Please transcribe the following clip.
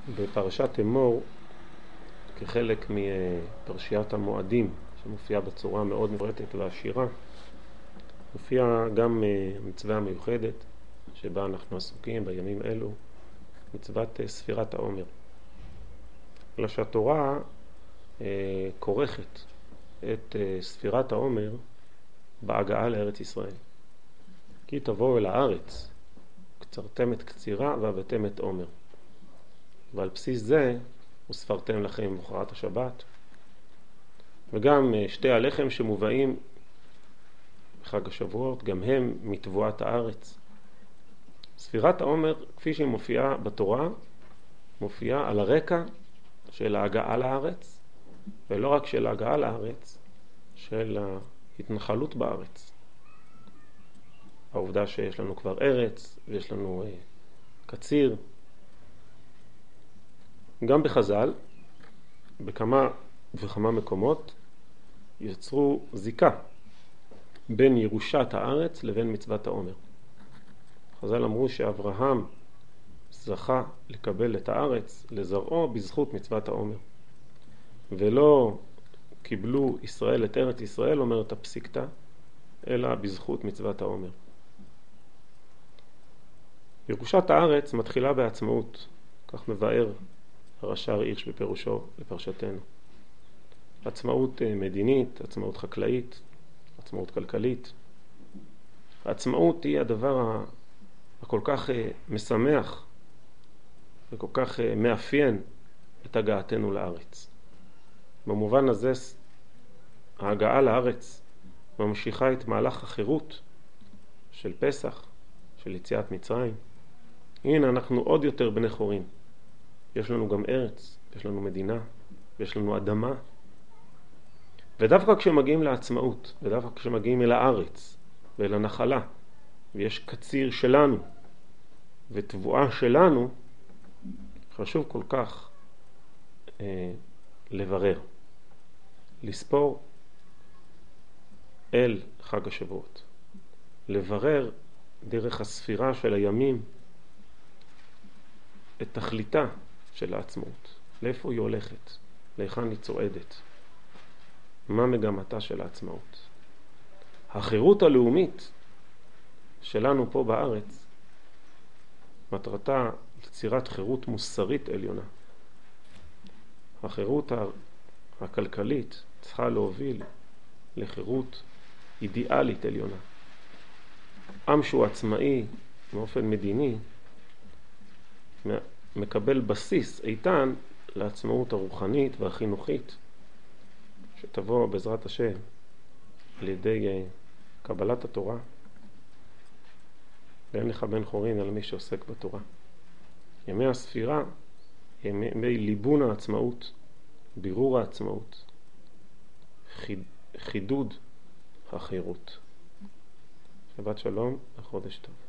בפרשת אמור, כחלק מפרשיית המועדים, שמופיעה בצורה מאוד מפורטת ועשירה, מופיעה גם מצווה המיוחדת שבה אנחנו עסוקים בימים אלו, מצוות ספירת העומר. אלא שהתורה כורכת את ספירת העומר בהגעה לארץ ישראל. כי תבואו אל הארץ, קצרתם את קצירה והבאתם את עומר. ועל בסיס זה וספרתם לכם מחרת השבת. וגם שתי הלחם שמובאים בחג השבועות, גם הם מתבואת הארץ. ספירת העומר, כפי שהיא מופיעה בתורה, מופיעה על הרקע של ההגעה לארץ, ולא רק של ההגעה לארץ, של ההתנחלות בארץ. העובדה שיש לנו כבר ארץ, ויש לנו קציר. גם בחז"ל, בכמה וכמה מקומות, יצרו זיקה בין ירושת הארץ לבין מצוות העומר. חז"ל אמרו שאברהם זכה לקבל את הארץ לזרעו בזכות מצוות העומר. ולא קיבלו ישראל את ארץ ישראל, אומרת הפסיקתא, אלא בזכות מצוות העומר. ירושת הארץ מתחילה בעצמאות, כך מבאר הרש"ר הירש בפירושו לפרשתנו. עצמאות מדינית, עצמאות חקלאית, עצמאות כלכלית. העצמאות היא הדבר הכל כך משמח וכל כך מאפיין את הגעתנו לארץ. במובן הזה ההגעה לארץ ממשיכה את מהלך החירות של פסח, של יציאת מצרים. הנה אנחנו עוד יותר בני חורין. יש לנו גם ארץ, יש לנו מדינה, יש לנו אדמה. ודווקא כשמגיעים לעצמאות, ודווקא כשמגיעים אל הארץ ואל הנחלה, ויש קציר שלנו ותבואה שלנו, חשוב כל כך לברר, לספור אל חג השבועות, לברר דרך הספירה של הימים את תכליתה של העצמאות, לאיפה היא הולכת, להיכן היא צועדת, מה מגמתה של העצמאות. החירות הלאומית שלנו פה בארץ, מטרתה יצירת חירות מוסרית עליונה. החירות הכלכלית צריכה להוביל לחירות אידיאלית עליונה. עם שהוא עצמאי באופן מדיני מקבל בסיס איתן לעצמאות הרוחנית והחינוכית שתבוא בעזרת השם על ידי קבלת התורה. ואין לך בן חורין על מי שעוסק בתורה. ימי הספירה, ימי ליבון העצמאות, בירור העצמאות, חידוד החירות. שבת שלום וחודש טוב.